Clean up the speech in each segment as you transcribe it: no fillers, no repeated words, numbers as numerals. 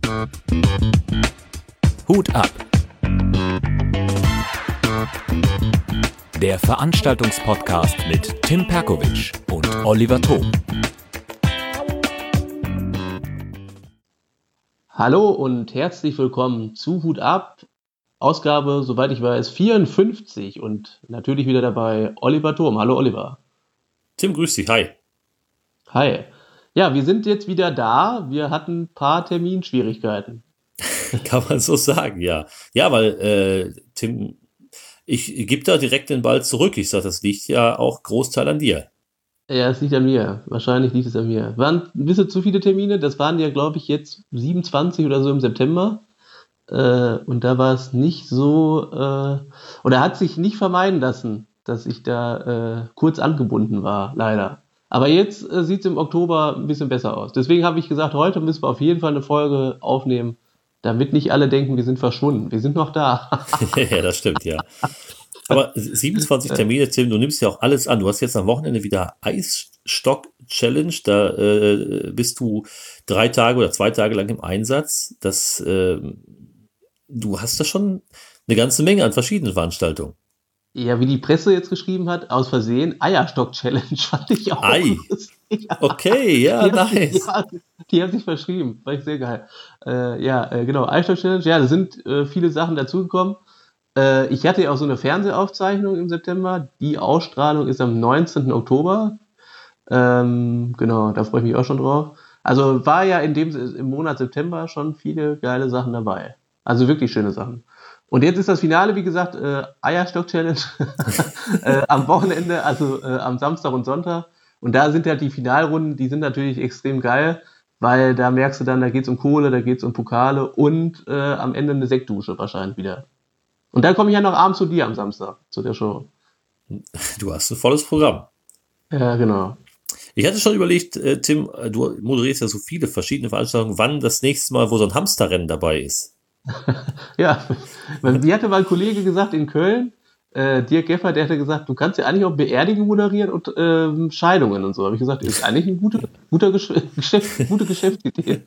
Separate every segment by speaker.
Speaker 1: Hut ab. Der Veranstaltungspodcast mit Tim Perkovic und Oliver Thom.
Speaker 2: Hallo und herzlich willkommen zu Hut ab. Ausgabe, soweit ich weiß, 54 und natürlich wieder dabei Oliver Thom. Hallo Oliver.
Speaker 3: Tim, grüß dich, hi.
Speaker 2: Hi. Ja, wir sind jetzt wieder da. Wir hatten ein paar Terminschwierigkeiten.
Speaker 3: Kann man so sagen, ja. Ja, weil, Tim, ich gebe da direkt den Ball zurück. Ich sage, das liegt ja auch Großteil an dir.
Speaker 2: Ja, es liegt an mir. Wahrscheinlich liegt es an mir. Waren ein bisschen zu viele Termine. Das waren ja, glaube ich, jetzt 27 oder so im September. Und da war es nicht so, oder hat sich nicht vermeiden lassen, dass ich da kurz angebunden war, leider. Aber jetzt sieht es im Oktober ein bisschen besser aus. Deswegen habe ich gesagt, heute müssen wir auf jeden Fall eine Folge aufnehmen, damit nicht alle denken, wir sind verschwunden. Wir sind noch da.
Speaker 3: Ja, das stimmt, ja. Aber 27 Termine, Tim, du nimmst ja auch alles an. Du hast jetzt am Wochenende wieder Eisstock-Challenge. Da bist du 3 Tage oder 2 Tage lang im Einsatz. Du hast da schon eine ganze Menge an verschiedenen Veranstaltungen.
Speaker 2: Ja, wie die Presse jetzt geschrieben hat, aus Versehen, Eierstock-Challenge fand ich auch lustig.
Speaker 3: Okay, ja, nice.
Speaker 2: Die haben sich verschrieben, war ich sehr geil. Genau, Eierstock-Challenge, ja, da sind viele Sachen dazugekommen. Ich hatte ja auch so eine Fernsehaufzeichnung im September. Die Ausstrahlung ist am 19. Oktober. Genau, da freue ich mich auch schon drauf. Also war ja im Monat September schon viele geile Sachen dabei. Also wirklich schöne Sachen. Und jetzt ist das Finale, wie gesagt, Eierstock-Challenge am Wochenende, also am Samstag und Sonntag. Und da sind halt die Finalrunden, die sind natürlich extrem geil, weil da merkst du dann, da geht's um Kohle, da geht's um Pokale und am Ende eine Sektdusche wahrscheinlich wieder. Und dann komme ich ja noch abends zu dir am Samstag, zu der Show.
Speaker 3: Du hast ein volles Programm.
Speaker 2: Ja, genau.
Speaker 3: Ich hatte schon überlegt, Tim, du moderierst ja so viele verschiedene Veranstaltungen, wann das nächste Mal, wo so ein Hamsterrennen dabei ist.
Speaker 2: Ja, wie hatte mal ein Kollege gesagt in Köln, Dirk Geffer, der hatte gesagt, du kannst ja eigentlich auch Beerdigungen moderieren und Scheidungen und so. Habe ich gesagt, ist eigentlich eine gute Geschäftsidee.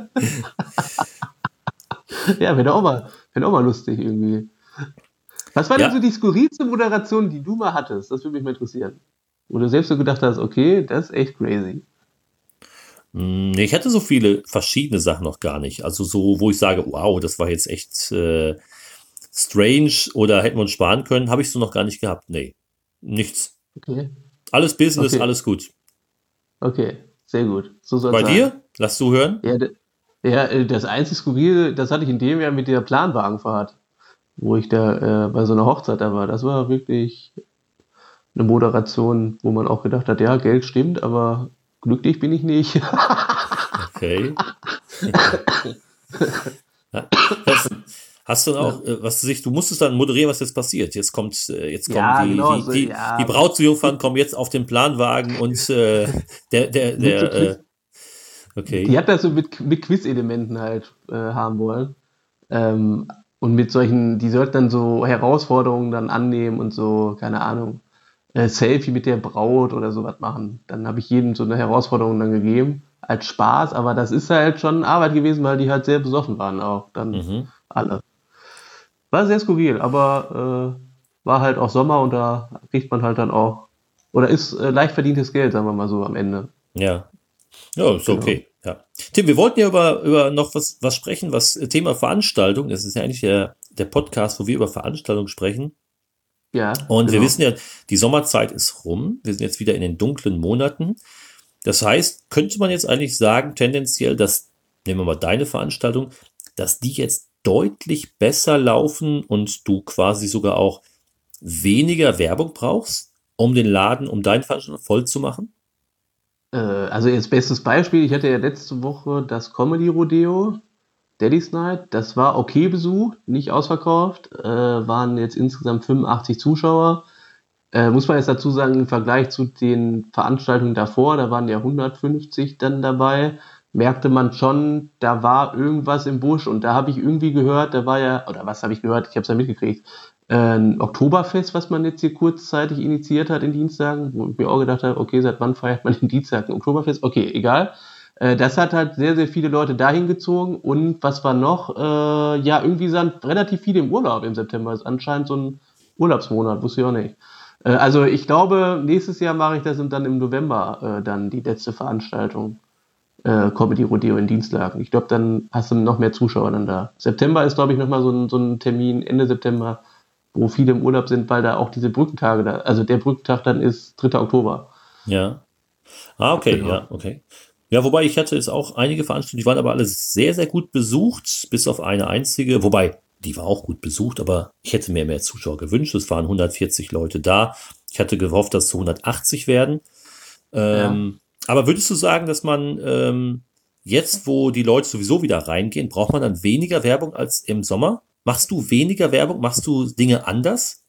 Speaker 2: Ja, wäre auch mal lustig irgendwie. Was war denn so die skurrilste Moderation, die du mal hattest? Das würde mich mal interessieren. Wo du selbst so gedacht hast, okay, das ist echt crazy.
Speaker 3: Ich hatte so viele verschiedene Sachen noch gar nicht. Also so, wo ich sage, wow, das war jetzt echt strange oder hätten wir uns sparen können, habe ich so noch gar nicht gehabt. Nee, nichts.
Speaker 2: Okay.
Speaker 3: Alles Business, okay. Alles gut.
Speaker 2: Okay, sehr gut. So soll's
Speaker 3: Bei
Speaker 2: sein.
Speaker 3: dir? Lass du hören?
Speaker 2: Ja, das einzige Skurrile, das hatte ich in dem Jahr mit der Planwagenfahrt, wo ich da bei so einer Hochzeit da war. Das war wirklich eine Moderation, wo man auch gedacht hat, ja, Geld stimmt, aber glücklich bin ich nicht.
Speaker 3: Okay. Hast du auch, du musstest dann moderieren, was jetzt passiert. Jetzt kommen die Brautjungfern kommen jetzt auf den Planwagen und okay.
Speaker 2: Die hat das so mit Quiz-Elementen halt haben wollen. Und mit solchen, die sollten dann so Herausforderungen dann annehmen und so, keine Ahnung, Selfie mit der Braut oder sowas machen. Dann habe ich jedem so eine Herausforderung dann gegeben, als Spaß, aber das ist halt schon Arbeit gewesen, weil die halt sehr besoffen waren auch, dann alle. War sehr skurril, aber war halt auch Sommer und da kriegt man halt dann auch, oder ist leicht verdientes Geld, sagen wir mal so am Ende.
Speaker 3: Ja, ist okay. Ja. Tim, wir wollten ja über noch was sprechen, was Thema Veranstaltung, das ist ja eigentlich der Podcast, wo wir über Veranstaltung sprechen.
Speaker 2: Ja.
Speaker 3: Und wir wissen ja, die Sommerzeit ist rum. Wir sind jetzt wieder in den dunklen Monaten. Das heißt, könnte man jetzt eigentlich sagen, tendenziell, dass, nehmen wir mal deine Veranstaltung, dass die jetzt deutlich besser laufen und du quasi sogar auch weniger Werbung brauchst, um den Laden, um deine Veranstaltung voll zu machen?
Speaker 2: Also jetzt bestes Beispiel, ich hatte ja letzte Woche das Comedy-Rodeo, Daddy's Night, das war okay besucht, nicht ausverkauft, waren jetzt insgesamt 85 Zuschauer. Muss man jetzt dazu sagen, im Vergleich zu den Veranstaltungen davor, da waren ja 150 dann dabei, merkte man schon, da war irgendwas im Busch und da habe ich irgendwie gehört, da war ja, oder was habe ich gehört, ich habe es ja mitgekriegt, ein Oktoberfest, was man jetzt hier kurzzeitig initiiert hat in Dienstagen, wo ich mir auch gedacht habe, okay, seit wann feiert man in Dienstag ein Oktoberfest? Okay, egal. Das hat halt sehr, sehr viele Leute dahin gezogen. Und was war noch? Ja, irgendwie sind relativ viele im Urlaub im September. Ist anscheinend so ein Urlaubsmonat, wusste ich auch nicht. Also ich glaube, nächstes Jahr mache ich das und dann im November dann die letzte Veranstaltung. Comedy Rodeo in Dienstlaken. Ich glaube, dann hast du noch mehr Zuschauer dann da. September ist, glaube ich, nochmal so ein Termin, Ende September, wo viele im Urlaub sind, weil da auch diese Brückentage da, also der Brückentag dann ist 3. Oktober.
Speaker 3: Ja. Ah, okay,
Speaker 2: Genau.
Speaker 3: ja, okay. Ja, wobei ich hatte jetzt auch einige Veranstaltungen, die waren aber alle sehr, sehr gut besucht, bis auf eine einzige, wobei die war auch gut besucht, aber ich hätte mir mehr Zuschauer gewünscht. Es waren 140 Leute da. Ich hatte gehofft, dass es 180 werden.
Speaker 2: Ja.
Speaker 3: Aber würdest du sagen, dass man jetzt, wo die Leute sowieso wieder reingehen, braucht man dann weniger Werbung als im Sommer? Machst du weniger Werbung? Machst du Dinge anders?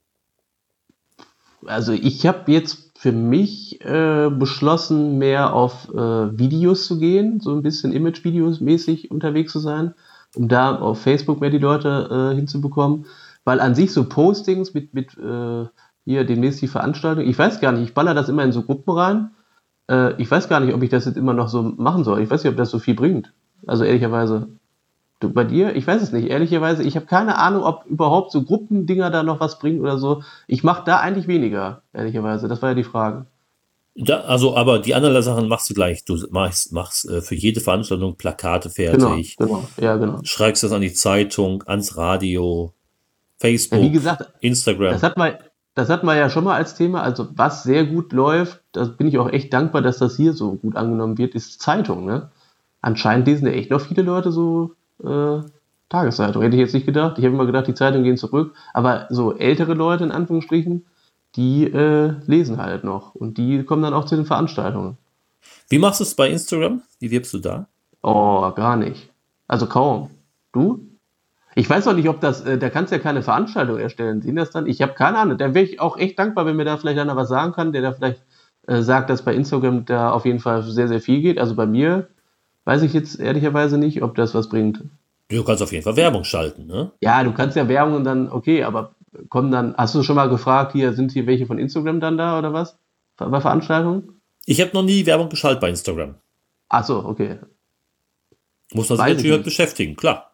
Speaker 2: Also ich habe jetzt für mich beschlossen, mehr auf Videos zu gehen, so ein bisschen Image-Videos mäßig unterwegs zu sein, um da auf Facebook mehr die Leute hinzubekommen. Weil an sich so Postings mit hier demnächst die Veranstaltung, ich weiß gar nicht, ich baller das immer in so Gruppen rein. Ich weiß gar nicht, ob ich das jetzt immer noch so machen soll. Ich weiß nicht, ob das so viel bringt. Also ehrlicherweise. Du, bei dir? Ich weiß es nicht. Ehrlicherweise, ich habe keine Ahnung, ob überhaupt so Gruppendinger da noch was bringen oder so. Ich mache da eigentlich weniger, ehrlicherweise. Das war ja die Frage.
Speaker 3: Da, also, aber die anderen Sachen machst du gleich. Du machst für jede Veranstaltung Plakate
Speaker 2: Genau,
Speaker 3: fertig,
Speaker 2: genau. Ja, genau.
Speaker 3: schreibst das an die Zeitung, ans Radio,
Speaker 2: Ja, wie
Speaker 3: Facebook,
Speaker 2: gesagt,
Speaker 3: Instagram.
Speaker 2: das hat man, das hat man ja schon mal als Thema. Also, was sehr gut läuft, da bin ich auch echt dankbar, dass das hier so gut angenommen wird, ist Zeitung, ne? Anscheinend lesen ja echt noch viele Leute so äh, Tageszeitung. Hätte ich jetzt nicht gedacht. Ich habe immer gedacht, die Zeitungen gehen zurück. Aber so ältere Leute in Anführungsstrichen, die lesen halt noch. Und die kommen dann auch zu den Veranstaltungen.
Speaker 3: Wie machst du es bei Instagram? Wie wirbst du da?
Speaker 2: Oh, gar nicht. Also kaum. Du? Ich weiß auch nicht, ob das, da kannst du ja keine Veranstaltung erstellen. Sehen das dann? Ich habe keine Ahnung. Da wäre ich auch echt dankbar, wenn mir da vielleicht einer was sagen kann, der da vielleicht sagt, dass bei Instagram da auf jeden Fall sehr, sehr viel geht. Also bei mir weiß ich jetzt ehrlicherweise nicht, ob das was bringt.
Speaker 3: Du kannst auf jeden Fall Werbung schalten, ne?
Speaker 2: Ja, du kannst ja Werbung und dann, okay, aber kommen dann, hast du schon mal gefragt, hier, sind hier welche von Instagram dann da oder was? Bei Veranstaltungen?
Speaker 3: Ich habe noch nie Werbung geschaltet bei Instagram.
Speaker 2: Ach so, okay.
Speaker 3: Muss man sich
Speaker 2: Weiß ich
Speaker 3: natürlich halt
Speaker 2: nicht.
Speaker 3: beschäftigen, klar.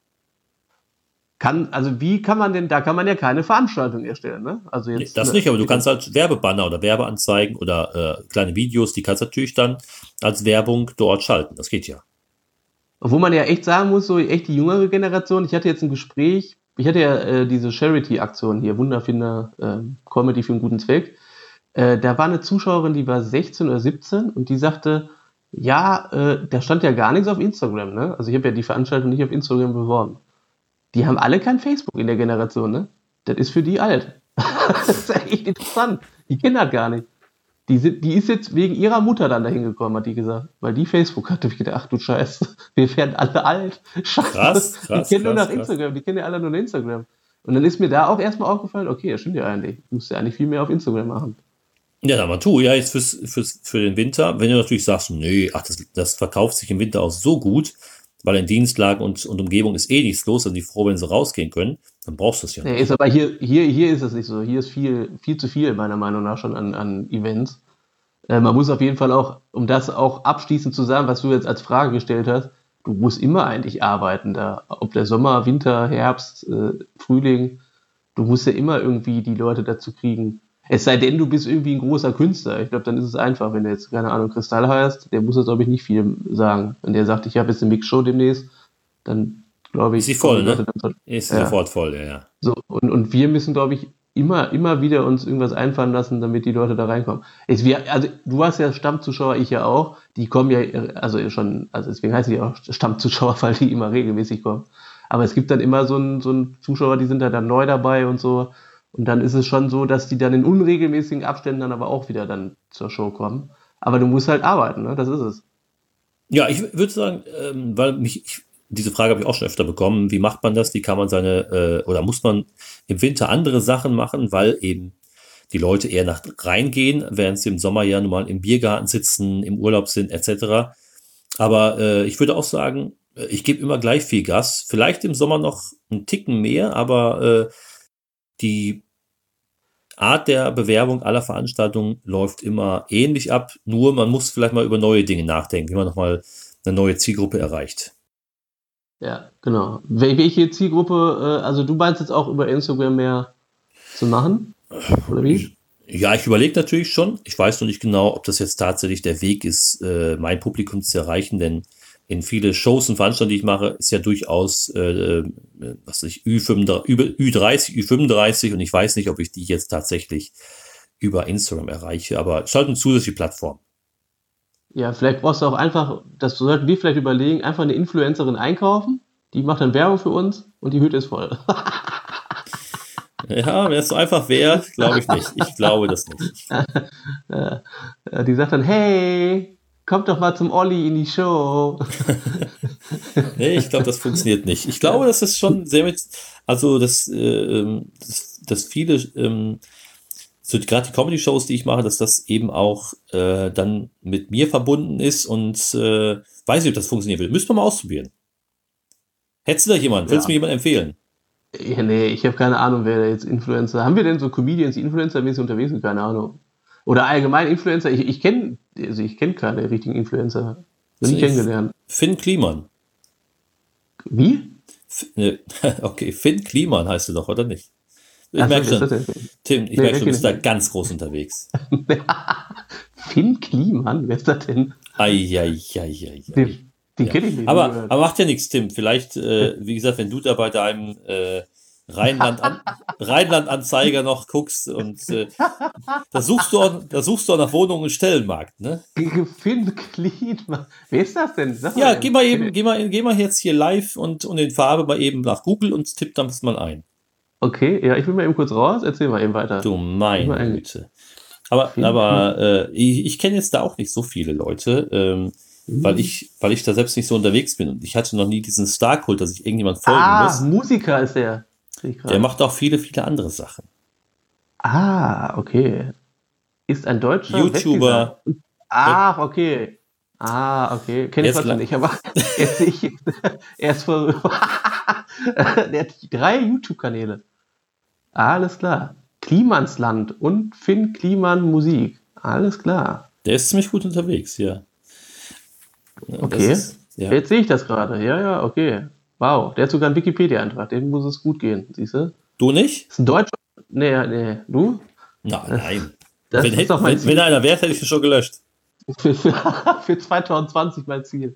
Speaker 2: Also wie kann man denn, da kann man ja keine Veranstaltung erstellen, ne? Also
Speaker 3: Nee,
Speaker 2: jetzt,
Speaker 3: das
Speaker 2: ne,
Speaker 3: nicht, aber du kannst halt Werbebanner oder Werbeanzeigen oder kleine Videos, die kannst du natürlich dann als Werbung dort schalten. Das geht ja.
Speaker 2: Obwohl man ja echt sagen muss, so echt die jüngere Generation, ich hatte jetzt ein Gespräch, ich hatte ja diese Charity-Aktion hier, Wunderfinder, Comedy für einen guten Zweck. Da war eine Zuschauerin, die war 16 oder 17 und die sagte, ja, da stand ja gar nichts auf Instagram, ne? Also ich habe ja die Veranstaltung nicht auf Instagram beworben. Die haben alle kein Facebook in der Generation, ne? Das ist für die alt. Das ist echt interessant. Die kennen das gar nicht. Die ist jetzt wegen ihrer Mutter dann dahin gekommen, hat die gesagt. Weil die Facebook hatte. Ich gedacht, ach du Scheiße, wir werden alle alt. Scheiße,
Speaker 3: Krass,
Speaker 2: die
Speaker 3: krass,
Speaker 2: kennen nur
Speaker 3: krass,
Speaker 2: nach
Speaker 3: krass.
Speaker 2: Instagram, die kennen ja alle nur Instagram. Und dann ist mir da auch erstmal aufgefallen, okay, das stimmt ja eigentlich. Ich muss ja eigentlich viel mehr auf Instagram machen.
Speaker 3: Ja, dann mal tu, ja, jetzt für den Winter, wenn du natürlich sagst, nee, ach, das verkauft sich im Winter auch so gut, weil in Dienstlagen und Umgebung ist eh nichts los und die froh, wenn sie rausgehen können, dann brauchst du es ja
Speaker 2: Nee,
Speaker 3: nicht.
Speaker 2: ist aber hier ist es nicht so. Hier ist viel zu viel, meiner Meinung nach, schon an Events. Man muss auf jeden Fall auch, um das auch abschließend zu sagen, was du jetzt als Frage gestellt hast, du musst immer eigentlich arbeiten da. Ob der Sommer, Winter, Herbst, Frühling, du musst ja immer irgendwie die Leute dazu kriegen. Es sei denn, du bist irgendwie ein großer Künstler. Ich glaube, dann ist es einfach, wenn du jetzt, keine Ahnung, Kristall heißt, der muss jetzt, glaube ich, nicht viel sagen. Wenn der sagt, ich habe jetzt eine Mixshow demnächst, dann glaube
Speaker 3: Ist sie
Speaker 2: ich, kommen
Speaker 3: voll,
Speaker 2: die Leute
Speaker 3: ne?
Speaker 2: dann.
Speaker 3: Ist sie
Speaker 2: Ja.
Speaker 3: sofort voll, ja, ja.
Speaker 2: So, und wir müssen, glaube ich, immer wieder uns irgendwas einfallen lassen, damit die Leute da reinkommen. Also du hast ja Stammzuschauer, ich ja auch, die kommen ja, also schon, also deswegen heißen die auch Stammzuschauer, weil die immer regelmäßig kommen. Aber es gibt dann immer so einen Zuschauer, die sind da dann neu dabei und so. Und dann ist es schon so, dass die dann in unregelmäßigen Abständen dann aber auch wieder dann zur Show kommen. Aber du musst halt arbeiten, ne? Das ist es.
Speaker 3: Ja, ich würde sagen, diese Frage habe ich auch schon öfter bekommen. Wie macht man das? Wie kann man oder muss man im Winter andere Sachen machen, weil eben die Leute eher nach reingehen, während sie im Sommer ja nun mal im Biergarten sitzen, im Urlaub sind, etc. Aber ich würde auch sagen, ich gebe immer gleich viel Gas. Vielleicht im Sommer noch einen Ticken mehr, aber die Art der Bewerbung aller Veranstaltungen läuft immer ähnlich ab. Nur man muss vielleicht mal über neue Dinge nachdenken, wie man nochmal eine neue Zielgruppe erreicht.
Speaker 2: Ja, genau. Welche Zielgruppe, also du meinst jetzt auch über Instagram mehr zu machen? Oder wie?
Speaker 3: Ja, ich überlege natürlich schon. Ich weiß noch nicht genau, ob das jetzt tatsächlich der Weg ist, mein Publikum zu erreichen, denn in viele Shows und Veranstaltungen, die ich mache, ist ja durchaus, was weiß ich, Ü30, Ü35 und ich weiß nicht, ob ich die jetzt tatsächlich über Instagram erreiche, aber es ist halt eine zusätzliche Plattform.
Speaker 2: Ja, vielleicht brauchst du auch einfach, das sollten wir vielleicht überlegen, einfach eine Influencerin einkaufen, die macht dann Werbung für uns und die Hütte ist voll.
Speaker 3: Ja, wenn es so einfach wäre, glaube ich nicht. Ich glaube das nicht.
Speaker 2: Die sagt dann, hey, kommt doch mal zum Olli in die Show.
Speaker 3: Nee, ich glaube, das funktioniert nicht. Ich glaube, das ist schon sehr also dass viele, so gerade die Comedy-Shows, die ich mache, dass das eben auch dann mit mir verbunden ist und weiß nicht, ob das funktionieren will. Müssen wir mal ausprobieren. Hättest du da jemanden? Willst du mir jemanden empfehlen?
Speaker 2: Ja, nee, ich habe keine Ahnung, wer da jetzt Influencer. Haben wir denn so Comedians, die Influencer-mäßig unterwegs sind? Keine Ahnung. Oder allgemein Influencer. Ich kenne keine richtigen Influencer. Noch nie kennengelernt.
Speaker 3: Finn Kliman.
Speaker 2: Wie?
Speaker 3: Okay, Finn Kliman heißt du doch, oder nicht? Ich
Speaker 2: Ach so,
Speaker 3: merke
Speaker 2: ist
Speaker 3: schon,
Speaker 2: das denn?
Speaker 3: Tim, ich
Speaker 2: Nee,
Speaker 3: merke schon, du bist da
Speaker 2: kenn
Speaker 3: ganz groß unterwegs.
Speaker 2: Finn Kliman? Wer ist das denn?
Speaker 3: Ei.
Speaker 2: Den kenne ich nicht.
Speaker 3: Aber macht ja nichts, Tim. Vielleicht, wie gesagt, wenn du da bei deinem Rheinland-Anzeiger noch guckst und da suchst du auch nach Wohnungen im Stellenmarkt, ne?
Speaker 2: Finn Kliman. Wer ist das denn? Sag
Speaker 3: Ja,
Speaker 2: mal.
Speaker 3: geh mal jetzt hier live und in Farbe mal eben nach Google und tipp das mal ein.
Speaker 2: Okay, ja, ich will mal eben kurz raus. Erzähl mal eben weiter.
Speaker 3: Du meine Güte. Aber ich kenne jetzt da auch nicht so viele Leute, weil ich da selbst nicht so unterwegs bin. Und ich hatte noch nie diesen Star-Kult, dass ich irgendjemand folgen muss.
Speaker 2: Musiker ist der.
Speaker 3: Der macht auch viele andere Sachen.
Speaker 2: Okay. Ist ein deutscher
Speaker 3: YouTuber.
Speaker 2: Okay. Kenn ich trotzdem nicht, aber er ist vor. Der hat 3 YouTube-Kanäle. Alles klar. Klimansland und Finn Kliman Musik. Alles klar.
Speaker 3: Der ist ziemlich gut unterwegs, ja.
Speaker 2: Okay. Jetzt sehe ich das gerade. Ja, okay. Wow. Der hat sogar einen Wikipedia-Eintrag. Dem muss es gut gehen. Siehst du?
Speaker 3: Du nicht?
Speaker 2: Ist ein Deutscher. Nee. Du?
Speaker 3: Nein.
Speaker 2: Wenn
Speaker 3: einer wäre, hätte ich ihn schon gelöscht.
Speaker 2: Für 2020 mein Ziel.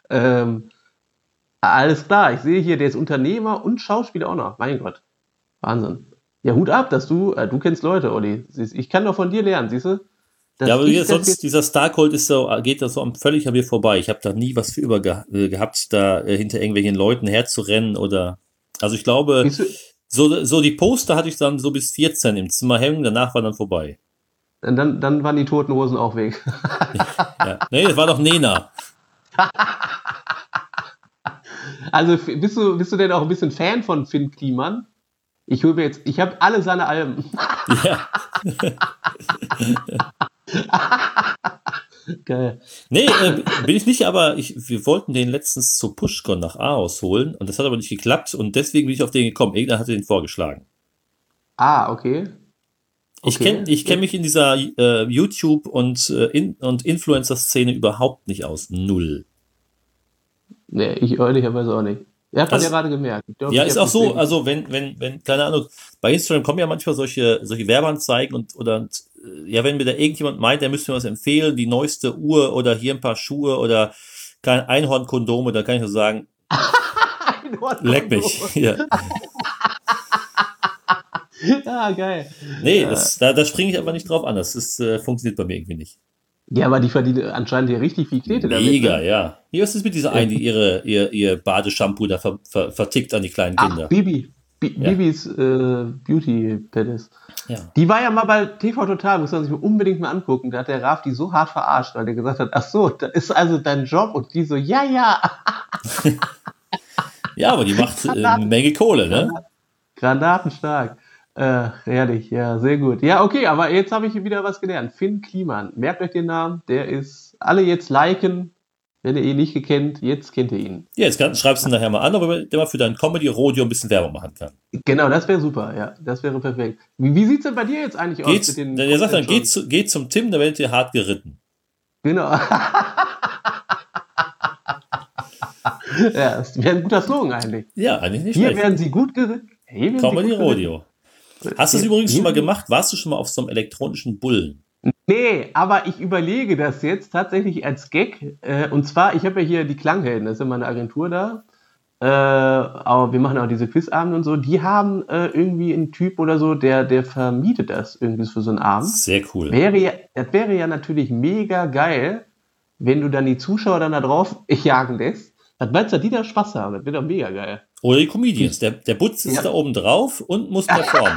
Speaker 2: Alles klar. Ich sehe hier, der ist Unternehmer und Schauspieler auch noch. Mein Gott. Wahnsinn. Ja, Hut ab, dass du kennst Leute, Olli. Ich kann doch von dir lernen, siehst du?
Speaker 3: Ja, aber dieser Star-Cult geht da so völlig an mir vorbei. Ich habe da nie was für gehabt, da hinter irgendwelchen Leuten herzurennen oder. Also ich glaube, so die Poster hatte ich dann so bis 14 im Zimmer hängen, danach war dann vorbei.
Speaker 2: Dann waren die Toten Hosen auch weg.
Speaker 3: Ja. Nee, das war doch Nena.
Speaker 2: Also bist du denn auch ein bisschen Fan von Finn Kliman? Ich habe alle seine Alben.
Speaker 3: Ja.
Speaker 2: Geil.
Speaker 3: Nee, bin ich nicht, aber wir wollten den letztens zu Pushcon nach Aarhus holen und das hat aber nicht geklappt und deswegen bin ich auf den gekommen. Irgendwer hatte den vorgeschlagen.
Speaker 2: Okay.
Speaker 3: Ich kenn mich in dieser YouTube- und Influencer-Szene überhaupt nicht aus. Null.
Speaker 2: Nee, ich ehrlicherweise auch nicht. Ja, hat man ja gerade gemerkt.
Speaker 3: Ja, ist auch so, also wenn, keine Ahnung, bei Instagram kommen ja manchmal solche Werbeanzeigen und wenn mir da irgendjemand meint, der müsste mir was empfehlen, die neueste Uhr oder hier ein paar Schuhe oder kein Einhornkondome, da kann ich nur sagen, leck mich. Ja.
Speaker 2: Ja, geil.
Speaker 3: Nee, da springe ich aber nicht drauf an, das funktioniert bei mir irgendwie nicht.
Speaker 2: Ja, aber die verdienen anscheinend ja richtig viel Knete damit.
Speaker 3: Mega, ja. Hier, was ist mit dieser einen, die ihr Badeshampoo da vertickt an die kleinen Kinder?
Speaker 2: Bibis Beauty Palace.
Speaker 3: Ja.
Speaker 2: Die war ja mal bei TV Total, muss man sich unbedingt mal angucken. Da hat der Raf die so hart verarscht, weil der gesagt hat, ach so, das ist also dein Job. Und die so, ja.
Speaker 3: Ja, aber die macht eine Menge Kohle, ne?
Speaker 2: Granatenstark. Herrlich, ja, sehr gut. Ja, okay, aber jetzt habe ich wieder was gelernt. Finn Kliman, merkt euch den Namen, der ist, alle jetzt liken, wenn ihr ihn nicht kennt, jetzt kennt ihr ihn.
Speaker 3: Ja, jetzt schreibst du ihn nachher mal an, ob der mal für dein Comedy-Rodeo ein bisschen Werbung machen kann.
Speaker 2: Genau, das wäre super, ja, das wäre perfekt. Wie sieht es denn bei dir jetzt eigentlich aus? Mit den
Speaker 3: der sagt dann, geht zum Tim, da werdet ihr hart geritten.
Speaker 2: Genau. Ja, das wäre ein guter Slogan eigentlich.
Speaker 3: Ja, eigentlich nicht
Speaker 2: Hier
Speaker 3: schlecht.
Speaker 2: werden sie gut geritten.
Speaker 3: Comedy Rodeo. Hast du es übrigens schon mal gemacht? Warst du schon mal auf so einem elektronischen Bullen?
Speaker 2: Nee, aber ich überlege das jetzt tatsächlich als Gag. Und zwar, ich habe ja hier die Klanghelden, das ist ja meine Agentur da. Aber wir machen auch diese Quizabende und so. Die haben irgendwie einen Typ oder so, der vermietet das irgendwie für so einen Abend.
Speaker 3: Sehr cool.
Speaker 2: Das wäre ja natürlich mega geil, wenn du dann die Zuschauer dann da drauf jagen lässt. Was meinst du, die da Spaß haben? Das wäre doch mega geil.
Speaker 3: Oder die Comedians. Der Butz sitzt da oben drauf und muss performen.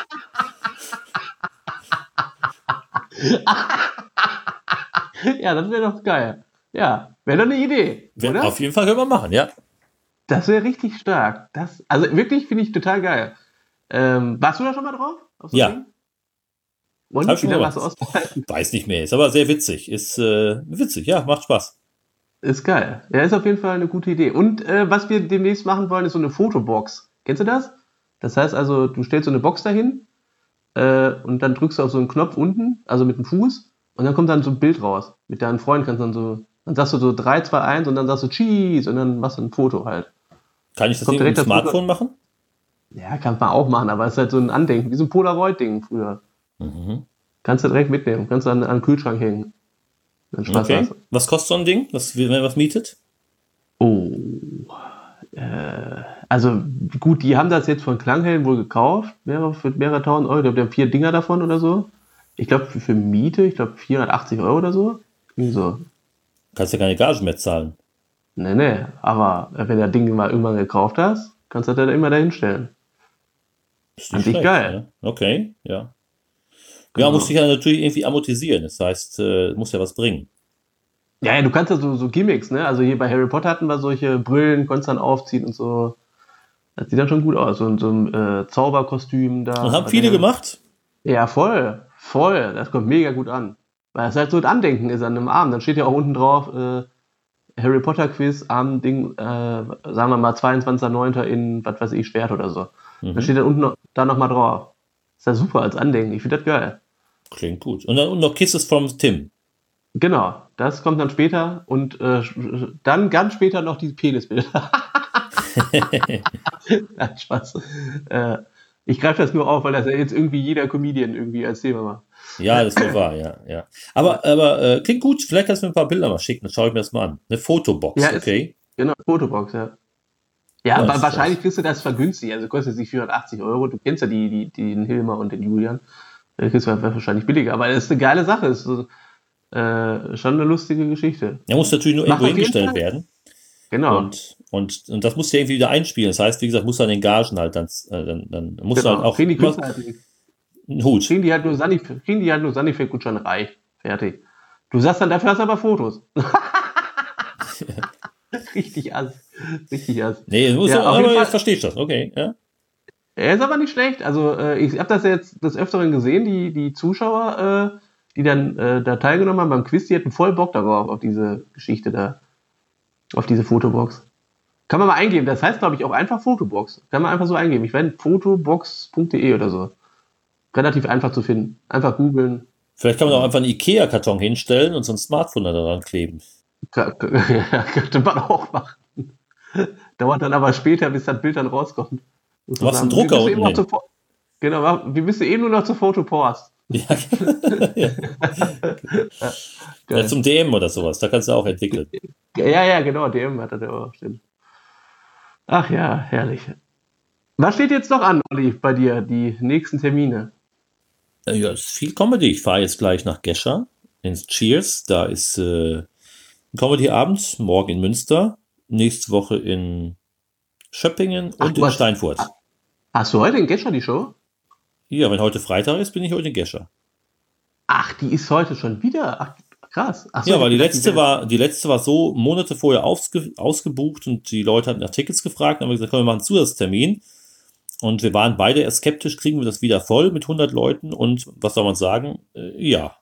Speaker 2: Ja, das wäre doch geil. Ja, wäre doch eine Idee, oder?
Speaker 3: Auf jeden Fall können wir machen, ja.
Speaker 2: Das wäre richtig stark. Also wirklich finde ich total geil. Warst du da schon mal drauf? Auf so
Speaker 3: Ja.
Speaker 2: Ding? Und
Speaker 3: Hab ich
Speaker 2: wie
Speaker 3: schon
Speaker 2: lange
Speaker 3: mal
Speaker 2: hast du ausgehalten?
Speaker 3: Weiß nicht mehr, ist aber sehr witzig. Ist witzig, ja, macht Spaß.
Speaker 2: Ist geil. Ja, ist auf jeden Fall eine gute Idee. Und was wir demnächst machen wollen, ist so eine Fotobox. Kennst du das? Das heißt also, du stellst so eine Box dahin und dann drückst du auf so einen Knopf unten, also mit dem Fuß, und dann kommt dann so ein Bild raus. Mit deinen Freunden kannst du dann sagst du so 3, 2, 1 und dann sagst du Cheese und dann machst du ein Foto halt.
Speaker 3: Kann ich das
Speaker 2: Kommt
Speaker 3: nicht mit dem
Speaker 2: direkt das
Speaker 3: Smartphone machen?
Speaker 2: Ja, kann man auch machen, aber es ist halt so ein Andenken, wie so ein Polaroid-Ding früher.
Speaker 3: Mhm.
Speaker 2: Kannst du direkt mitnehmen, kannst du an den Kühlschrank hängen. Wenn Spaß
Speaker 3: Okay.
Speaker 2: hast.
Speaker 3: Was kostet so ein Ding, wenn man was mietet?
Speaker 2: Oh. Also gut, die haben das jetzt von Klanghelden wohl gekauft, für mehrere tausend Euro. Ich glaube, die haben 4 Dinger davon oder so. Ich glaube, für Miete, 480 Euro oder so. Irgendwie so.
Speaker 3: Kannst ja keine Gage mehr zahlen.
Speaker 2: Nee, aber wenn du das Ding mal irgendwann gekauft hast, kannst du das dann immer dahin stellen.
Speaker 3: Ist
Speaker 2: An
Speaker 3: nicht
Speaker 2: sich
Speaker 3: schlecht,
Speaker 2: geil.
Speaker 3: Ja. Okay, ja. Ja,
Speaker 2: Genau.
Speaker 3: muss sich ja natürlich irgendwie amortisieren. Das heißt, muss ja was bringen.
Speaker 2: Ja, du kannst ja so Gimmicks, ne? Also hier bei Harry Potter hatten wir solche Brillen, konntest dann aufziehen und so. Das sieht dann schon gut aus. So ein Zauberkostüm da.
Speaker 3: Und haben viele gemacht?
Speaker 2: Ja, voll. Das kommt mega gut an. Weil es halt so ein Andenken ist an einem Abend. Dann steht ja auch unten drauf, Harry Potter Quiz, Abendding, sagen wir mal 22.09. in, was weiß ich, Schwert oder so. Da steht dann unten da nochmal drauf. Ist ja super als Andenken. Ich finde das geil.
Speaker 3: Klingt gut. Und dann noch Kisses from Tim.
Speaker 2: Genau, das kommt dann später und dann ganz später noch die Penisbilder. Nein, Spaß. Ich greife das nur auf, weil das ja jetzt irgendwie jeder Comedian irgendwie als Thema macht.
Speaker 3: Ja, das ist wohl wahr, ja. Aber klingt gut. Vielleicht kannst du mir ein paar Bilder mal schicken, dann schaue ich mir das mal an. Eine Fotobox,
Speaker 2: Ja,
Speaker 3: okay.
Speaker 2: Genau, Fotobox, ja.
Speaker 3: Ja,
Speaker 2: Ja,
Speaker 3: ist
Speaker 2: wahrscheinlich kriegst du das vergünstigt. Also kostet sich 480 Euro. Du kennst ja den Hilmar und den Julian. Da kriegst du halt wahrscheinlich billiger. Aber das ist eine geile Sache. Ist so, schon eine lustige Geschichte.
Speaker 3: Er muss natürlich nur
Speaker 2: Macht
Speaker 3: irgendwo
Speaker 2: auf jeden
Speaker 3: hingestellt
Speaker 2: Fall.
Speaker 3: werden.
Speaker 2: Genau.
Speaker 3: Und das musst du irgendwie wieder einspielen. Das heißt, wie gesagt, musst du an den Gagen halt dann musst du halt auch
Speaker 2: Kriegen die
Speaker 3: immer
Speaker 2: Künstler halt nicht.
Speaker 3: einen Hut.
Speaker 2: Kriegen die halt nur Sanifair-Gutschein reicht. Fertig. Du sagst dann, dafür hast du aber Fotos. Richtig ass.
Speaker 3: Nee,
Speaker 2: Ja, auf
Speaker 3: aber
Speaker 2: jeden Fall.
Speaker 3: jetzt verstehst du das. Okay, ja.
Speaker 2: Er ist aber nicht schlecht. Also ich habe das jetzt des Öfteren gesehen, die Zuschauer, die dann da teilgenommen haben beim Quiz, die hatten voll Bock darauf, auf diese Geschichte da, auf diese Fotobox. Kann man mal eingeben. Das heißt, glaube ich, auch einfach Fotobox. Kann man einfach so eingeben. Ich meine, fotobox.de oder so. Relativ einfach zu finden. Einfach googeln.
Speaker 3: Vielleicht kann man auch einfach einen Ikea-Karton hinstellen und so ein Smartphone da dran kleben.
Speaker 2: Ja, könnte man auch machen. Dauert dann aber später, bis das Bild dann rauskommt.
Speaker 3: Du machst einen Drucker unten hin.
Speaker 2: Genau, wir müssen nur noch zur Fotopost.
Speaker 3: Ja. Ja, zum DM oder sowas, da kannst du auch entwickeln.
Speaker 2: Ja, genau, DM hat er auch, stimmt. Ach ja, herrlich. Was steht jetzt noch an, Olli, bei dir, die nächsten Termine?
Speaker 3: Ja, es ist viel Comedy. Ich fahre jetzt gleich nach Gescher ins Cheers. Da ist ein Comedy-Abend, morgen in Münster, nächste Woche in Schöppingen und in Steinfurt.
Speaker 2: Hast du heute in Gescher die Show?
Speaker 3: Ja, wenn heute Freitag ist, bin ich heute in Gescher.
Speaker 2: Ach, die ist heute schon wieder? Ach, krass. Ach so,
Speaker 3: Ja, weil die
Speaker 2: ich dachte,
Speaker 3: letzte war so Monate vorher ausgebucht und die Leute hatten nach Tickets gefragt. Dann haben wir gesagt, komm, wir machen einen Zusatztermin. Und wir waren beide eher skeptisch, kriegen wir das wieder voll mit 100 Leuten? Und was soll man sagen? Ja,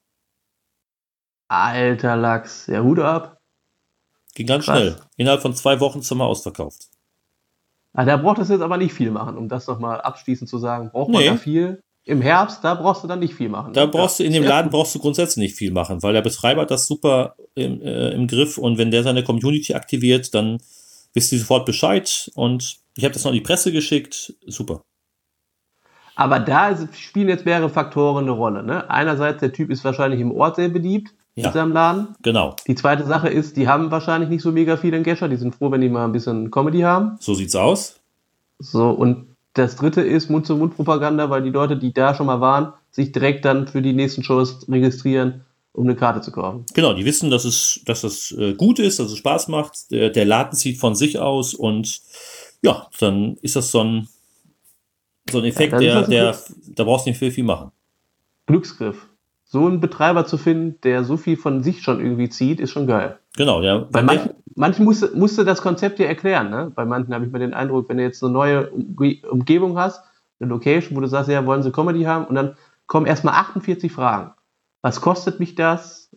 Speaker 2: Alter Lachs. Ja, Hut ab.
Speaker 3: ging ganz
Speaker 2: Krass.
Speaker 3: schnell. Innerhalb von 2 Wochen sind wir ausverkauft.
Speaker 2: Ah, da braucht es jetzt aber nicht viel machen, um das nochmal abschließend zu sagen. Braucht man
Speaker 3: Nee.
Speaker 2: da viel? Im Herbst, da brauchst du dann nicht viel machen.
Speaker 3: Da brauchst du in dem
Speaker 2: Ja.
Speaker 3: Laden brauchst du grundsätzlich nicht viel machen, weil der Betreiber hat das super im Griff und wenn der seine Community aktiviert, dann wissen die sofort Bescheid und ich habe das noch in die Presse geschickt. Super.
Speaker 2: Aber da spielen jetzt mehrere Faktoren eine Rolle. Ne? Einerseits, der Typ ist wahrscheinlich im Ort sehr beliebt mit seinem Laden.
Speaker 3: Genau.
Speaker 2: Die zweite Sache ist, die haben wahrscheinlich nicht so mega viel in Gescher. Die sind froh, wenn die mal ein bisschen Comedy haben.
Speaker 3: So sieht's aus.
Speaker 2: So, und das dritte ist Mund-zu-Mund-Propaganda, weil die Leute, die da schon mal waren, sich direkt dann für die nächsten Shows registrieren, um eine Karte zu kaufen.
Speaker 3: Genau, die wissen, dass es gut ist, dass es Spaß macht. Der Laden zieht von sich aus und ja, dann ist das so ein Effekt, da brauchst du nicht viel machen.
Speaker 2: Glücksgriff. So einen Betreiber zu finden, der so viel von sich schon irgendwie zieht, ist schon geil.
Speaker 3: Genau,
Speaker 2: Bei manchen musste das Konzept dir erklären, ne? Bei manchen habe ich mir den Eindruck, wenn du jetzt eine neue Umgebung hast, eine Location, wo du sagst, ja, wollen sie Comedy haben, und dann kommen erstmal 48 Fragen. Was kostet mich das?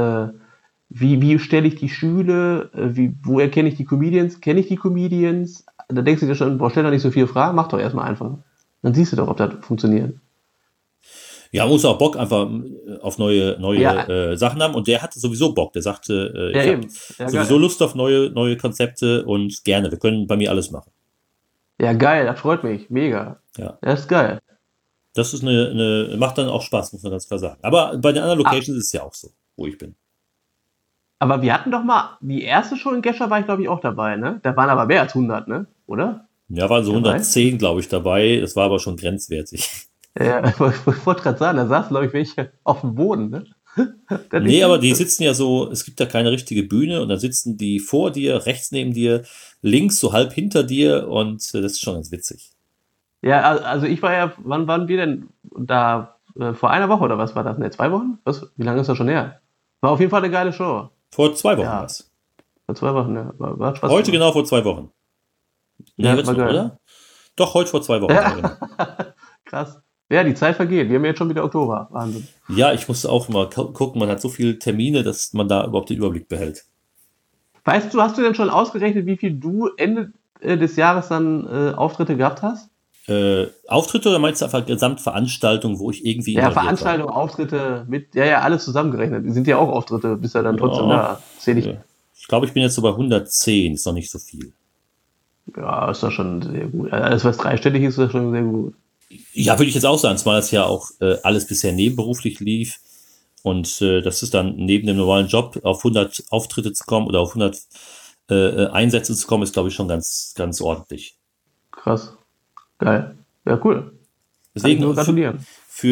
Speaker 2: Wie stelle ich die Stühle? Wo erkenne ich die Comedians? Kenne ich die Comedians? Da denkst du dir schon, boah, stell doch nicht so viele Fragen, mach doch erstmal einfach. Dann siehst du doch, ob das funktioniert.
Speaker 3: Ja, man muss auch Bock einfach auf neue Sachen haben. Und der hatte sowieso Bock. Der sagte, ich habe sowieso geil. Lust auf neue Konzepte und gerne. Wir können bei mir alles machen.
Speaker 2: Ja, geil. Das freut mich. Mega.
Speaker 3: Ja.
Speaker 2: Das ist geil.
Speaker 3: Das ist macht dann auch Spaß, muss man ganz klar sagen. Aber bei den anderen Locations ist es ja auch so, wo ich bin.
Speaker 2: Aber wir hatten doch mal, die erste Show in Gescher war ich, glaube ich, auch dabei, ne? Da waren aber mehr als 100, ne? Oder?
Speaker 3: Ja, waren so 110, glaube ich, dabei. Das war aber schon grenzwertig.
Speaker 2: Ja, ich wollte gerade sagen, da saßen, glaube ich, welche auf dem Boden, ne?
Speaker 3: Nee, aber die sitzen ja so, es gibt ja keine richtige Bühne und dann sitzen die vor dir, rechts neben dir, links so halb hinter dir und das ist schon ganz witzig.
Speaker 2: Ja, also ich war ja, wann waren wir denn da? Vor einer Woche oder was war das? Ne, 2 Wochen? Wie lange ist das schon her? War auf jeden Fall eine geile Show.
Speaker 3: Vor 2 Wochen was.
Speaker 2: Vor 2 Wochen, ja. War Spaß
Speaker 3: heute gemacht. Genau vor 2 Wochen. Nee,
Speaker 2: ja,
Speaker 3: war noch, oder? Doch, heute vor 2 Wochen.
Speaker 2: Ja. Krass. Ja, die Zeit vergeht. Wir haben jetzt schon wieder Oktober. Wahnsinn.
Speaker 3: Ja, ich musste auch mal gucken, man hat so viele Termine, dass man da überhaupt den Überblick behält.
Speaker 2: Weißt du, hast du denn schon ausgerechnet, wie viel du Ende des Jahres dann Auftritte gehabt hast?
Speaker 3: Auftritte oder meinst du einfach Gesamtveranstaltungen, wo ich irgendwie
Speaker 2: Ja, Veranstaltungen, Auftritte, alles zusammengerechnet. Die sind ja auch Auftritte, bist ja dann trotzdem da.
Speaker 3: Ich glaube, ich bin jetzt so bei 110, ist noch nicht so viel.
Speaker 2: Ja, ist doch schon sehr gut. Alles, was dreistellig ist, ist doch schon sehr gut.
Speaker 3: Ja, würde ich jetzt auch sagen, zumal das ja auch alles bisher nebenberuflich lief und das ist dann neben dem normalen Job auf 100 Auftritte zu kommen oder auf 100 Einsätze zu kommen, ist, glaube ich, schon ganz, ganz ordentlich.
Speaker 2: Krass. Geil. Ja, cool.
Speaker 3: Deswegen nur gratulieren.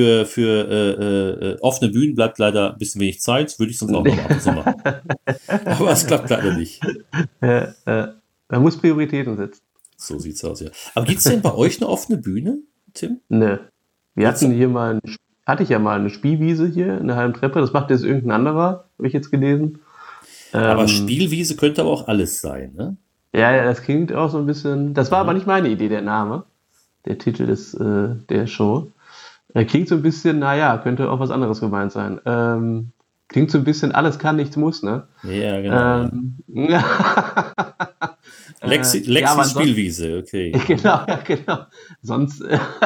Speaker 3: Für offene Bühnen bleibt leider ein bisschen wenig Zeit, würde ich sonst auch noch ab und zu machen. Aber es klappt leider nicht.
Speaker 2: Man muss Prioritäten setzen.
Speaker 3: So sieht's aus, ja. Aber gibt's denn bei euch eine offene Bühne, Tim?
Speaker 2: Ne. Wir hatten hier hatte ich ja mal eine Spielwiese hier in der halben Treppe. Das macht jetzt irgendein anderer, habe ich jetzt gelesen.
Speaker 3: Aber Spielwiese könnte aber auch alles sein, ne?
Speaker 2: Ja, das klingt auch so ein bisschen. Das war aber nicht meine Idee, der Name. Der Titel der Show. Klingt so ein bisschen, naja, könnte auch was anderes gemeint sein. Klingt so ein bisschen, alles kann, nichts muss, ne?
Speaker 3: Ja, genau. Lexi Spielwiese, okay.
Speaker 2: Genau. Sonst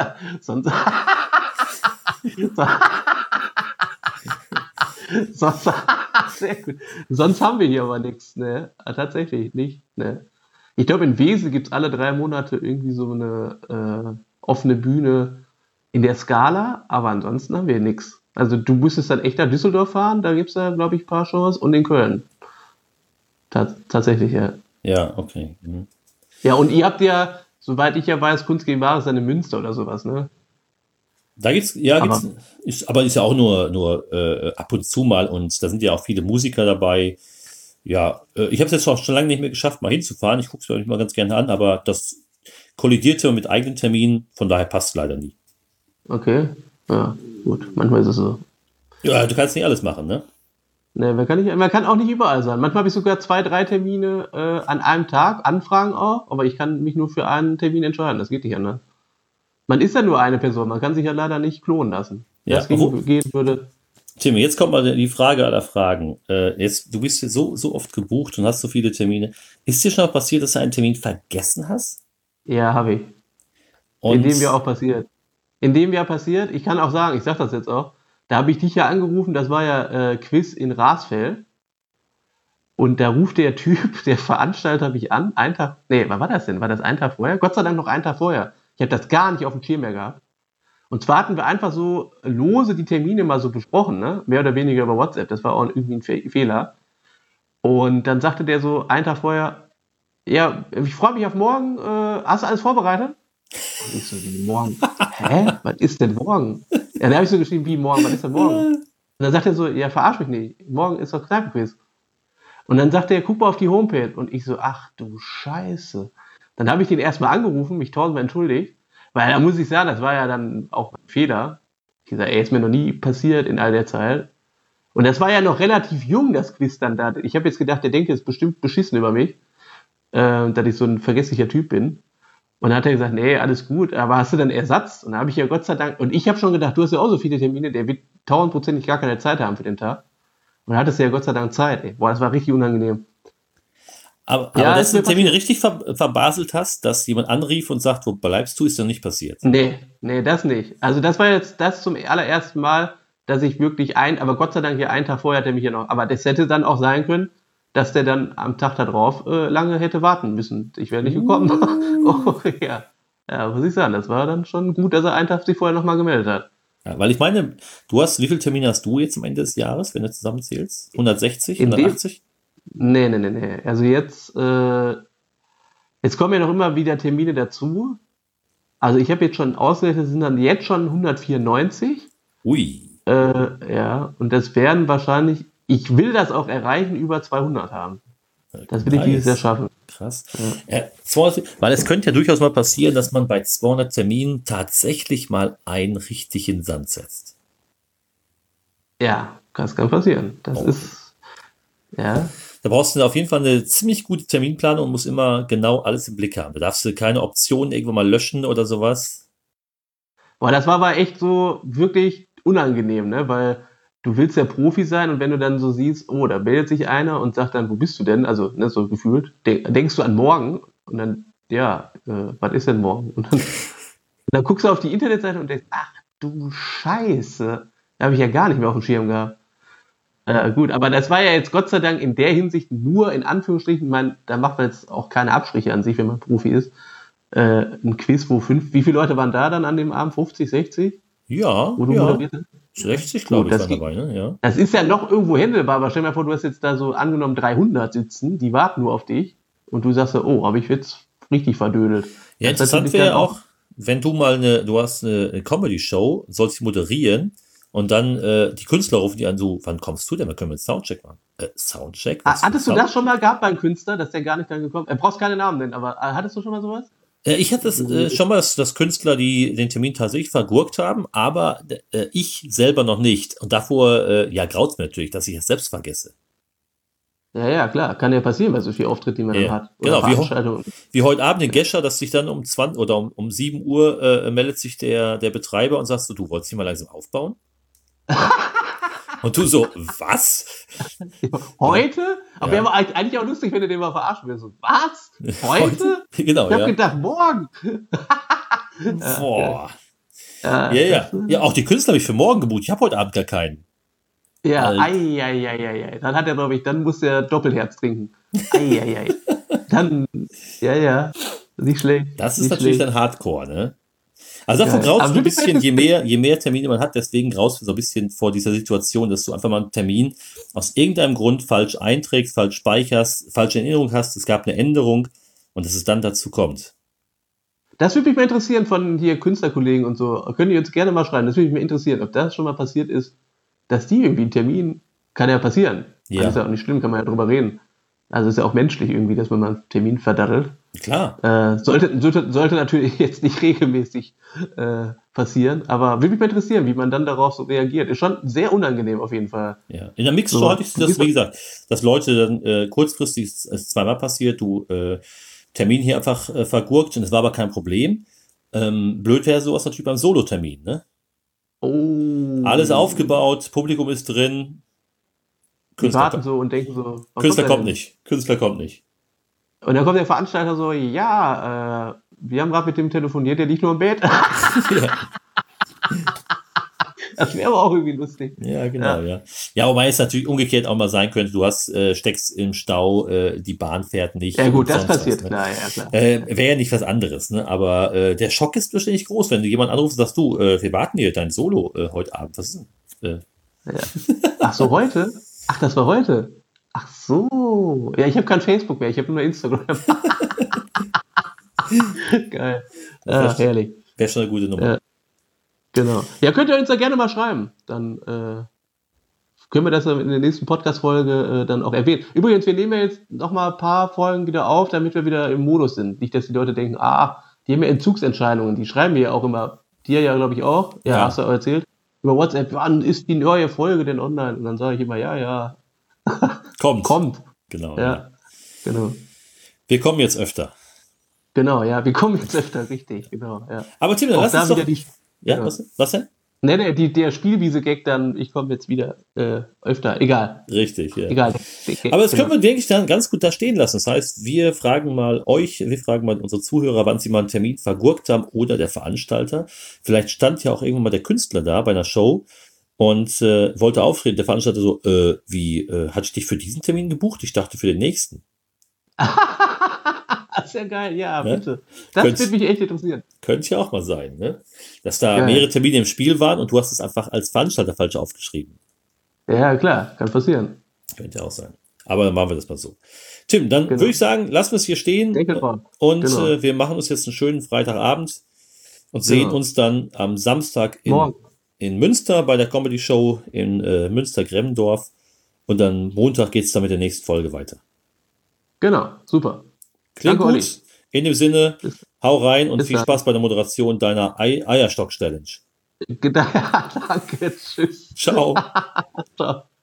Speaker 2: sehr gut. Sonst haben wir hier aber nichts, ne? Tatsächlich nicht, ne? Ich glaube, in Wesel gibt es alle 3 Monate irgendwie so eine offene Bühne in der Skala, aber ansonsten haben wir nichts. Also du müsstest dann echt nach Düsseldorf fahren, da gibt es da, glaube ich, ein paar Shows und in Köln. Tatsächlich, ja.
Speaker 3: Ja, okay. Mhm.
Speaker 2: Ja, und ihr habt ja, soweit ich ja weiß, Kunst gegen Wahres in Münster oder sowas, ne?
Speaker 3: Da ist ja auch nur ab und zu mal und da sind ja auch viele Musiker dabei. Ja, ich habe es jetzt auch schon lange nicht mehr geschafft, mal hinzufahren. Ich gucke es mir nicht mal ganz gerne an, aber das kollidierte mit eigenen Terminen, von daher passt es leider nie.
Speaker 2: Okay, ja, gut, manchmal ist es so.
Speaker 3: Ja, du kannst nicht alles machen, ne?
Speaker 2: Ne, man kann auch nicht überall sein. Manchmal habe ich sogar 2, 3 Termine an einem Tag, Anfragen auch, aber ich kann mich nur für einen Termin entscheiden, das geht nicht anders. Man ist ja nur eine Person, man kann sich ja leider nicht klonen lassen.
Speaker 3: Ja,
Speaker 2: das gehen würde.
Speaker 3: Tim, jetzt kommt mal die Frage aller Fragen. Du bist hier so oft gebucht und hast so viele Termine. Ist dir schon mal passiert, dass du einen Termin vergessen hast?
Speaker 2: Ja, habe ich. In dem Jahr auch passiert. Ich kann auch sagen, ich sage das jetzt auch, da habe ich dich ja angerufen, das war ja Quiz in Rasfeld. Und da ruft der Typ, der Veranstalter, mich an, wann war das denn? War das einen Tag vorher? Gott sei Dank noch einen Tag vorher. Ich habe das gar nicht auf dem Schirm mehr gehabt. Und zwar hatten wir einfach so lose die Termine mal so besprochen, ne? Mehr oder weniger über WhatsApp. Das war auch irgendwie ein Fehler. Und dann sagte der so einen Tag vorher, ja, ich freue mich auf morgen. Hast du alles vorbereitet? Und ich so, wie morgen? Hä? Was ist denn morgen? Ja, dann habe ich so geschrieben, wie morgen? Was ist denn morgen? Und dann sagt er so, ja, verarsch mich nicht. Morgen ist doch Kneipenquiz. Und dann sagt er, guck mal auf die Homepage. Und ich so, ach du Scheiße. Dann habe ich den erstmal angerufen, mich tausendmal entschuldigt. Weil da muss ich sagen, das war ja dann auch ein Fehler. Ich gesagt, ey, ist mir noch nie passiert in all der Zeit. Und das war ja noch relativ jung, das Quiz dann da. Ich habe jetzt gedacht, der denkt jetzt bestimmt beschissen über mich, dass ich so ein vergesslicher Typ bin. Und dann hat er gesagt, nee, alles gut, aber hast du dann Ersatz? Und da habe ich ja Gott sei Dank, und ich habe schon gedacht, du hast ja auch so viele Termine, der wird 1000% gar keine Zeit haben für den Tag. Und dann hattest du ja Gott sei Dank Zeit. Ey. Boah, das war richtig unangenehm.
Speaker 3: Aber dass du den Termin richtig verbaselt hast, dass jemand anrief und sagt, wo bleibst du, ist dann nicht passiert.
Speaker 2: Nee, das nicht. Also das war jetzt das zum allerersten Mal, dass ich wirklich aber Gott sei Dank hier einen Tag vorher hat er mich ja noch, aber das hätte dann auch sein können, dass der dann am Tag darauf lange hätte warten müssen. Ich wäre nicht gekommen. Oh, ja, muss ich sagen, das war dann schon gut, dass er einen Tag sich vorher nochmal gemeldet hat.
Speaker 3: Ja, weil ich meine, wie viele Termine hast du jetzt am Ende des Jahres, wenn du zusammenzählst? 160, 180?
Speaker 2: Nee. Also jetzt kommen ja noch immer wieder Termine dazu. Also ich habe jetzt schon ausgerechnet, es sind dann jetzt schon 194.
Speaker 3: Ui.
Speaker 2: Ja, und das werden wahrscheinlich, ich will das auch erreichen, über 200 haben. Das will ich dieses Jahr schaffen.
Speaker 3: Krass. Ja. 200, weil es könnte ja durchaus mal passieren, dass man bei 200 Terminen tatsächlich mal einen richtigen Sand setzt.
Speaker 2: Ja, das kann passieren. Das ist, ja.
Speaker 3: Da brauchst du auf jeden Fall eine ziemlich gute Terminplanung und musst immer genau alles im Blick haben. Da darfst du keine Optionen irgendwann mal löschen oder sowas.
Speaker 2: Boah, das war aber echt so wirklich unangenehm, ne? Weil du willst ja Profi sein und wenn du dann so siehst, oh, da meldet sich einer und sagt dann, wo bist du denn? Also, ne, so gefühlt, denkst du an morgen und dann, ja, was ist denn morgen? Und dann guckst du auf die Internetseite und denkst, ach du Scheiße, da habe ich ja gar nicht mehr auf dem Schirm gehabt. Gut, aber das war ja jetzt Gott sei Dank in der Hinsicht nur in Anführungsstrichen, da macht man jetzt auch keine Abstriche an sich, wenn man Profi ist. Ein Quiz, wie viele Leute waren da dann an dem Abend? 50, 60?
Speaker 3: Ja,
Speaker 2: wo du moderiert hast?
Speaker 3: 60, glaube ich, waren dabei, ne? Ja.
Speaker 2: Das ist ja noch irgendwo händelbar, aber stell dir mal vor, du hast jetzt da so angenommen 300 sitzen, die warten nur auf dich und du sagst so, oh, habe ich jetzt richtig verdödelt.
Speaker 3: Ja, interessant wäre auch, wenn du hast eine Comedy-Show, sollst die moderieren und dann die Künstler rufen die an, so, wann kommst du denn? Wir können einen Soundcheck machen. Soundcheck?
Speaker 2: Hattest du das schon mal gehabt beim Künstler, dass der gar nicht dann gekommen ist? Er brauchst keine Namen nennen, aber hattest du schon mal sowas?
Speaker 3: Ich hatte es schon mal, dass Künstler den Termin tatsächlich vergurkt haben, aber ich selber noch nicht. Und davor graut es mir natürlich, dass ich es selbst vergesse.
Speaker 2: Ja, klar. Kann ja passieren bei so viel Auftritt, die man dann hat.
Speaker 3: Oder genau, wie heute Abend in Gescher, dass sich dann um 20 oder um 7 Uhr meldet sich der Betreiber und sagst du wolltest dich mal langsam aufbauen? Und du so, was?
Speaker 2: Heute? Aber wäre eigentlich auch lustig, wenn du den mal verarschen willst. So, was? Heute?
Speaker 3: Genau,
Speaker 2: ich hab gedacht, morgen.
Speaker 3: Boah. Ja, auch die Künstler habe ich für morgen gebucht. Ich habe heute Abend gar keinen.
Speaker 2: Ja, Dann hat er, glaube ich, dann muss er Doppelherz trinken. Dann, nicht schlecht.
Speaker 3: Das ist natürlich dann Hardcore, ne? Also davon graust du ein bisschen, je mehr Termine man hat, deswegen graust du so ein bisschen vor dieser Situation, dass du einfach mal einen Termin aus irgendeinem Grund falsch einträgst, falsch speicherst, falsche Erinnerung hast, es gab eine Änderung und dass es dann dazu kommt.
Speaker 2: Das würde mich mal interessieren von hier Künstlerkollegen und so. Könnt ihr uns gerne mal schreiben, das würde mich mal interessieren, ob das schon mal passiert ist, dass die irgendwie einen Termin, kann ja passieren.
Speaker 3: Ja.
Speaker 2: Das ist ja auch nicht schlimm, kann man ja drüber reden. Also ist ja auch menschlich irgendwie, dass man mal einen Termin verdattelt.
Speaker 3: Klar.
Speaker 2: Sollte natürlich jetzt nicht regelmäßig passieren, aber würde mich mal interessieren, wie man dann darauf so reagiert. Ist schon sehr unangenehm auf jeden Fall.
Speaker 3: Ja. In der Mixshow hatte ich das, wie gesagt, dass Leute dann kurzfristig, es zweimal passiert, du Termin hier einfach vergurkt und es war aber kein Problem. Blöd wäre sowas natürlich beim Solo-Termin, ne?
Speaker 2: Oh.
Speaker 3: Alles aufgebaut, Publikum ist drin.
Speaker 2: Die warten so und denken so,
Speaker 3: Künstler kommt nicht.
Speaker 2: Und dann kommt der Veranstalter so, ja, wir haben gerade mit dem telefoniert, der liegt nur im Bett. Das wäre aber auch irgendwie lustig.
Speaker 3: Ja, genau, ja. Ja, wobei es natürlich umgekehrt auch mal sein könnte, du steckst im Stau, die Bahn fährt nicht.
Speaker 2: Ja gut,
Speaker 3: und
Speaker 2: das
Speaker 3: sonst
Speaker 2: passiert,
Speaker 3: was, ne?
Speaker 2: klar, ja klar.
Speaker 3: Wäre ja nicht was anderes, ne? Aber der Schock ist wahrscheinlich groß, wenn du jemanden anrufst und sagst, du, wir warten hier dein Solo heute Abend. Was ist denn?
Speaker 2: Ja. Ach so, heute? Ach, das war heute? Ach so. Ja, ich habe kein Facebook mehr, ich habe nur Instagram. Geil.
Speaker 3: Das
Speaker 2: herrlich.
Speaker 3: Wäre schon eine gute Nummer.
Speaker 2: Genau. Ja, könnt ihr uns da gerne mal schreiben. Dann können wir das in der nächsten Podcast-Folge dann auch erwähnen. Übrigens, wir nehmen ja jetzt noch mal ein paar Folgen wieder auf, damit wir wieder im Modus sind. Nicht, dass die Leute denken, die haben ja Entzugsentscheidungen. Die schreiben mir ja auch immer, dir ja, glaube ich, auch. Ja, hast du auch erzählt. Über WhatsApp, wann ist die neue Folge denn online? Und dann sage ich immer, ja. Kommt.
Speaker 3: Genau.
Speaker 2: Ja, genau.
Speaker 3: Wir kommen jetzt öfter.
Speaker 2: Genau, ja, wir kommen jetzt öfter, richtig, genau, ja.
Speaker 3: Aber Tim, dann lass uns doch... Ja,
Speaker 2: genau.
Speaker 3: Was denn?
Speaker 2: Nee, der Spielwiese-Gag dann, ich komme jetzt wieder öfter, egal.
Speaker 3: Richtig, ja.
Speaker 2: Egal.
Speaker 3: Aber das können wir wirklich dann ganz gut da stehen lassen. Das heißt, wir fragen mal unsere Zuhörer, wann sie mal einen Termin vergurkt haben oder der Veranstalter. Vielleicht stand ja auch irgendwann mal der Künstler da bei einer Show und wollte auftreten. Der Veranstalter so, hatte ich dich für diesen Termin gebucht? Ich dachte für den nächsten.
Speaker 2: Sehr geil, ja,
Speaker 3: ne?
Speaker 2: Bitte. Das würde mich echt interessieren.
Speaker 3: Könnte ja auch mal sein, ne? Dass da mehrere Termine im Spiel waren und du hast es einfach als Veranstalter falsch aufgeschrieben.
Speaker 2: Ja, klar, kann passieren.
Speaker 3: Könnte ja auch sein. Aber dann machen wir das mal so. Tim, dann würde ich sagen, lassen wir es hier stehen und wir machen uns jetzt einen schönen Freitagabend und sehen uns dann am Samstag in Münster bei der Comedy Show in Münster-Gremmendorf und dann Montag geht es dann mit der nächsten Folge weiter.
Speaker 2: Genau, super.
Speaker 3: Klingt gut. Olli. In dem Sinne, hau rein und viel Spaß bei der Moderation deiner Eierstock-Challenge.
Speaker 2: Danke, tschüss.
Speaker 3: Ciao.
Speaker 2: Ciao.